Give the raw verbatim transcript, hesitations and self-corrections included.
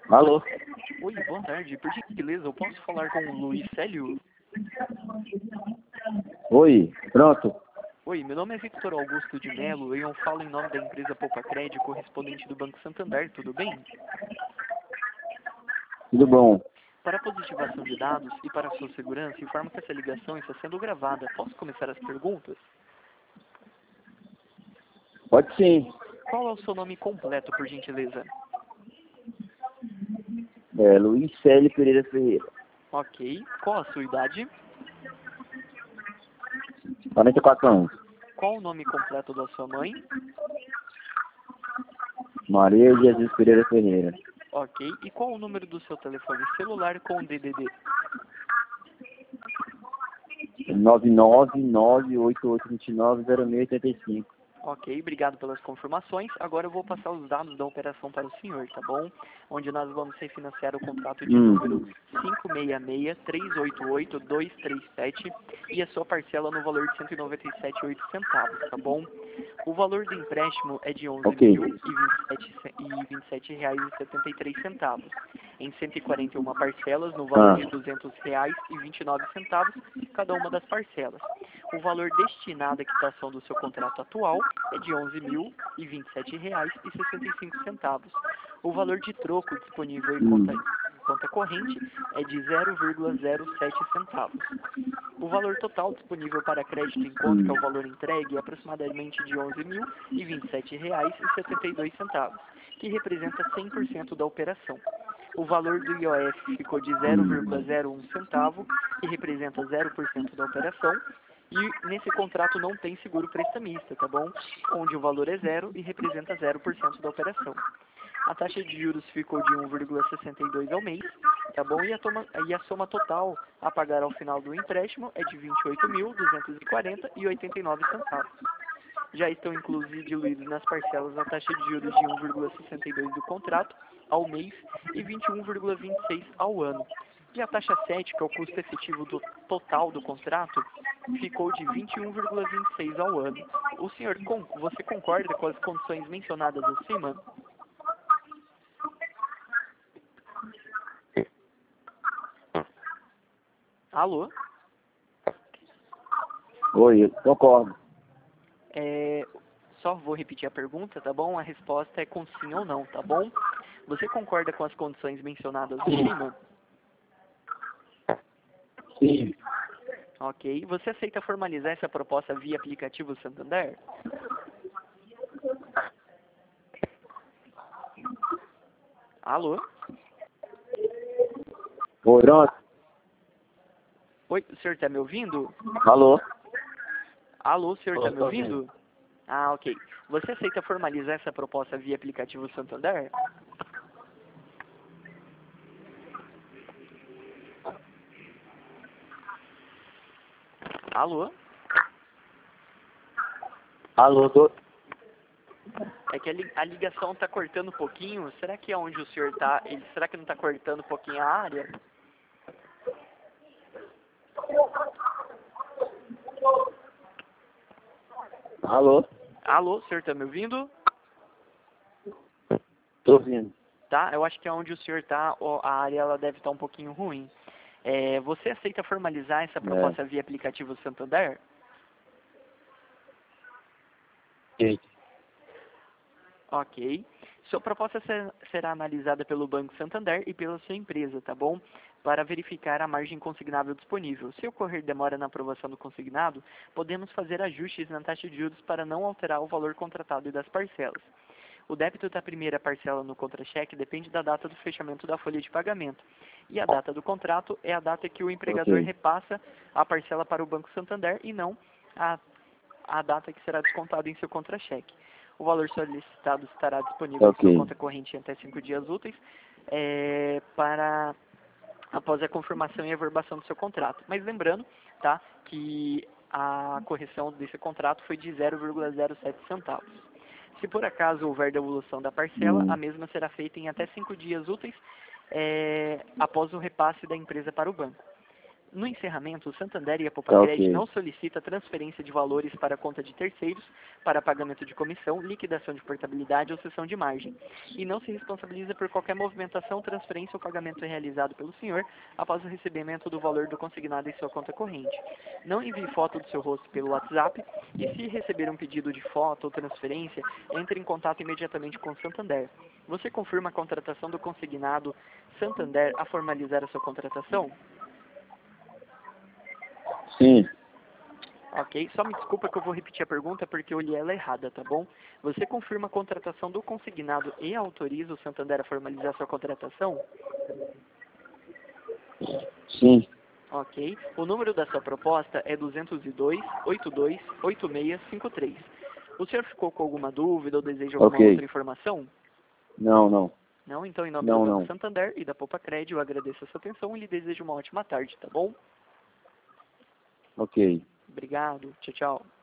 Alô? Oi, boa tarde. Por gentileza, eu posso falar com o Luiz Célio? Oi, pronto. Oi, meu nome é Victor Augusto de Melo e eu falo em nome da empresa Poupa Crédito, correspondente do Banco Santander, tudo bem? Tudo bom? Para a positivação de dados e para a sua segurança, informo que essa ligação está sendo gravada. Posso começar as perguntas? Pode sim. Qual é o seu nome completo, por gentileza? É, Luiz Célio Pereira Ferreira. Ok. Qual a sua idade? quarenta e quatro anos. Qual o nome completo da sua mãe? Maria Jesus Pereira Ferreira. Ok. E qual o número do seu telefone celular com D D D? nove nove nove oito oito dois nove zero seis oito cinco. Ok, obrigado pelas confirmações. Agora eu vou passar os dados da operação para o senhor, tá bom? Onde nós vamos refinanciar o contrato de Hum. número cinco seis seis, três oito oito, dois três sete e a sua parcela no valor de cento e noventa e sete vírgula oito centavos, tá bom? O valor do empréstimo é de onze Ok. mil e vinte e sete reais e setenta e três centavos, em cento e quarenta e uma parcelas no valor Ah. de duzentos reais e vinte e nove centavos cada uma das parcelas. O valor destinado à quitação do seu contrato atual é de onze mil e vinte e sete reais e sessenta e cinco centavos. O valor de troco disponível em Hum. conta, em conta corrente é de zero vírgula zero sete centavos. O valor total disponível para crédito em conta, que é Hum. o valor entregue, é aproximadamente de onze mil e vinte e sete reais e setenta e dois centavos, que representa cem por cento da operação. O valor do I O F ficou de zero vírgula zero um centavo, que representa zero por cento da operação, e nesse contrato não tem seguro prestamista, tá bom? Onde o valor é zero e representa zero por cento da operação. A taxa de juros ficou de um vírgula sessenta e dois ao mês, tá bom? E a, toma, e a soma total a pagar ao final do empréstimo é de vinte e oito mil duzentos e quarenta reais e oitenta e nove centavos. Já estão inclusos e diluídos nas parcelas a taxa de juros de um vírgula sessenta e dois do contrato ao mês e vinte e um vírgula vinte e seis ao ano. E a taxa sete, que é o custo efetivo do total do contrato, ficou de vinte e um vírgula vinte e seis ao ano. O senhor, você concorda com as condições mencionadas acima? Alô? Oi, eu concordo. É, só vou repetir a pergunta, tá bom? A resposta é com sim ou não, tá bom? Você concorda com as condições mencionadas acima? Sim. Ok. Você aceita formalizar essa proposta via aplicativo Santander? Alô? Oi, pronto. Oi, o senhor está me ouvindo? Alô? Alô, o senhor está Tô, me tô ouvindo? Ah, ok. Você aceita formalizar essa proposta via aplicativo Santander? Alô? Alô, tô. É que a, li a ligação está cortando um pouquinho. Será que é onde o senhor está? Será que não está cortando um pouquinho a área? Alô? Alô, o senhor está me ouvindo? Tô ouvindo. Tá? Eu acho que é onde o senhor está, a área ela deve estar um pouquinho ruim. É, você aceita formalizar essa É. proposta via aplicativo Santander? Ok. Ok. Sua proposta ser, será analisada pelo Banco Santander e pela sua empresa, tá bom? Para verificar a margem consignável disponível. Se ocorrer demora na aprovação do consignado, podemos fazer ajustes na taxa de juros para não alterar o valor contratado e das parcelas. O débito da primeira parcela no contra-cheque depende da data do fechamento da folha de pagamento. E a data do contrato é a data que o empregador Ok. repassa a parcela para o Banco Santander e não a, a data que será descontada em seu contra-cheque. O valor solicitado estará disponível Ok. em sua conta corrente em até cinco dias úteis é, para após a confirmação e averbação do seu contrato. Mas lembrando, tá, que a correção desse contrato foi de zero vírgula zero sete centavos. Se por acaso houver devolução da parcela, a Hum. mesma será feita em até cinco dias úteis é, após o repasse da empresa para o banco. No encerramento, o Santander e a Tá Popacred ok. não solicita transferência de valores para a conta de terceiros para pagamento de comissão, liquidação de portabilidade ou cessão de margem, e não se responsabiliza por qualquer movimentação, transferência ou pagamento realizado pelo senhor após o recebimento do valor do consignado em sua conta corrente. Não envie foto do seu rosto pelo WhatsApp e, se receber um pedido de foto ou transferência, entre em contato imediatamente com o Santander. Você confirma a contratação do consignado Santander a formalizar a sua contratação? Sim. Ok, só me desculpa que eu vou repetir a pergunta porque eu li ela errada, tá bom? Você confirma a contratação do consignado e autoriza o Santander a formalizar sua contratação? Sim. Ok. O número da sua proposta é duzentos e dois, oitenta e dois, oitenta e seis, cinquenta e três. O senhor ficou com alguma dúvida ou deseja alguma Ok. outra informação? Não, não. Não? Então, em nome do Não, Banco não. Santander e da Popacred, eu agradeço a sua atenção e lhe desejo uma ótima tarde, tá bom? Ok. Obrigado. Tchau, tchau.